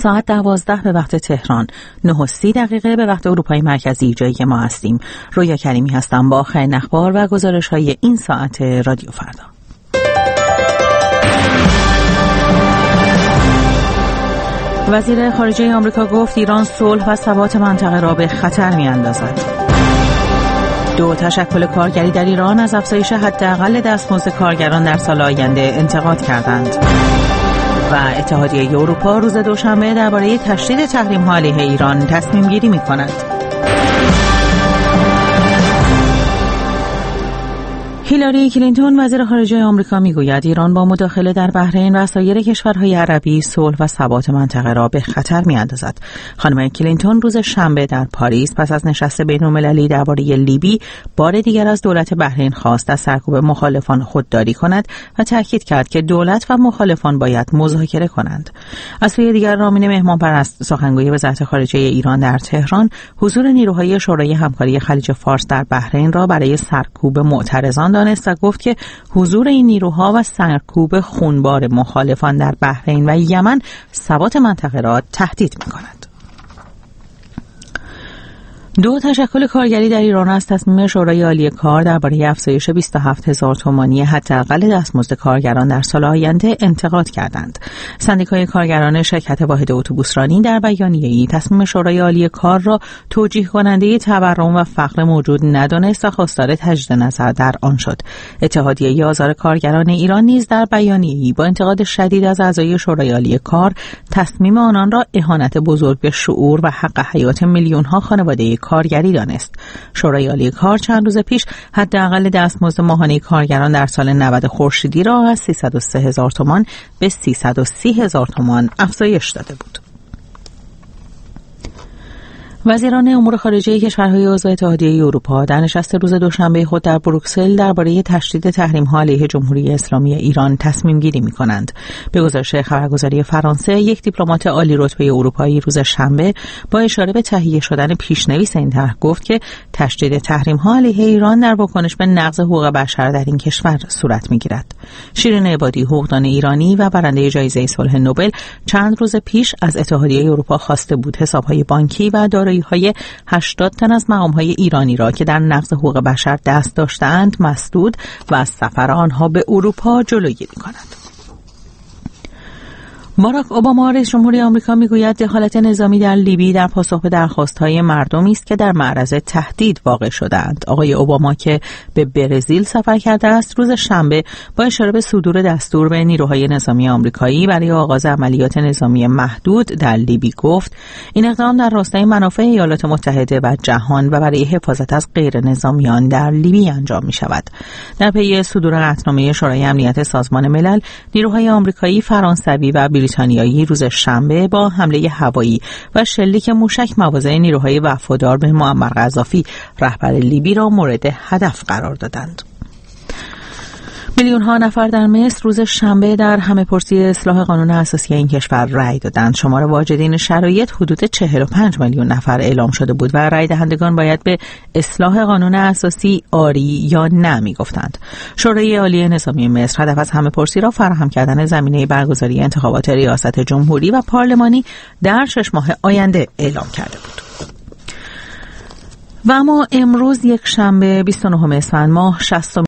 ساعت 12 به وقت تهران، 9:30 به وقت اروپای مرکزی جایی که ما هستیم. رویا کریمی هستم با آخرین اخبار و گزارش‌های این ساعت رادیو فردا. وزیر خارجه آمریکا گفت ایران صلح و ثبات منطقه را به خطر می‌اندازد. 2 تشکل کارگری در ایران از افزایش حداقل دستمزد کارگران در سال آینده انتقاد کردند. و اتحادیه اروپا روز دوشنبه درباره تشدید تحریم‌ها علیه ایران تصمیم گیری می‌کند. هیلاری کلینتون وزیر خارجه آمریکا میگوید ایران با مداخله در بحرین و سایر کشورهای عربی صلح و ثبات منطقه را به خطر می‌اندازد. خانم کلینتون روز شنبه در پاریس پس از نشست بین‌المللی درباره لیبی بار دیگر از دولت بحرین خواست از سرکوب مخالفان خودداری کند و تاکید کرد که دولت و مخالفان باید مذاکره کنند. از سوی دیگر رامین مهمانپرست سخنگوی وزارت خارجه ایران در تهران حضور نیروهای شورای همکاری خلیج فارس در بحرین را برای سرکوب معترضان دانست و گفت که حضور این نیروها و سرکوب خونبار مخالفان در بحرین و یمن ثبات منطقه را تهدید می‌کند. 2 تشکل کارگری در ایران از تصمیم شورای عالی کار درباره افزایش 27,000 تومانی حداقل دستمزد کارگران در سال آینده انتقاد کردند. سندیکای کارگران شرکت واحد اتوبوسرانی در بیانیه‌ای تصمیم شورای عالی کار را توجیه کننده تورم و فقر موجود ندانست و خواستار تجدید نظر در آن شد. اتحادیه آزار کارگران ایران نیز در بیانیه‌ای با انتقاد شدید از اعضای شورای عالی کار تصمیم آنان را اهانت بزرگ به شعور و حق حیات میلیون‌ها خانواده کارگری دانست. شورای عالی کار چند روز پیش حداقل دستمزد ماهانه کارگران در سال 90 خورشیدی را از 303,000 تومان به 330,000 تومان افزایش داده بود. وزیران امور خارجه کشورهای عضو اتحادیه اروپا در نشست روز دوشنبه خود در بروکسل درباره تشدید تحریم‌ها علیه جمهوری اسلامی ایران تصمیم گیری می‌کنند. به گزارش خبرگزاری فرانسه، یک دیپلمات عالی رتبه اروپایی روز شنبه با اشاره به تهیه شدن پیشنویس این طرح گفت که تشدید تحریم‌ها علیه ایران در واکنش به نقض حقوق بشر در این کشور صورت می‌گیرد. شیرین عبادی، حقوقدان ایرانی و برنده جایزه صلح نوبل، چند روز پیش از اتحادیه اروپا خواسته بود حساب‌های بانکی و دارایی‌های 80 تن از مقام‌های ایرانی را که در نقض حقوق بشر دست داشته‌اند مسدود و از سفر آنها به اروپا جلوگیری کند. باراک اوباما رئیس جمهوری آمریکا میگوید دخالت نظامی در لیبی در پاسخ به درخواست‌های مردمی است که در معرض تهدید واقع شده‌اند. آقای اوباما که به برزیل سفر کرده است، روز شنبه با اشاره به صدور دستور به نیروهای نظامی آمریکایی برای آغاز عملیات نظامی محدود در لیبی گفت این اقدام در راستای منافع ایالات متحده و جهان و برای حفاظت از غیر نظامیان در لیبی انجام می‌شود. در پی صدور قطعنامه شورای امنیت سازمان ملل، نیروهای آمریکایی، فرانسوی و بریتانیایی روز شنبه با حمله هوایی و شلیک موشک مواضع نیروهای وفادار به معمر قذافی رهبر لیبی را مورد هدف قرار دادند. میلیون‌ها نفر در مصر روز شنبه در همه‌پرسی اصلاح قانون اساسی این کشور رأی دادند. شمار واجدین شرایط حدود 45 میلیون نفر اعلام شده بود و رأی دهندگان باید به اصلاح قانون اساسی آری یا نه می‌گفتند. شورای عالی نظامی مصر هدف از همه‌پرسی را فراهم کردن زمینه برگزاری انتخابات ریاست جمهوری و پارلمانی در 6 ماه آینده اعلام کرده بود. و اما امروز یک شنبه 29 اسفند ماه 60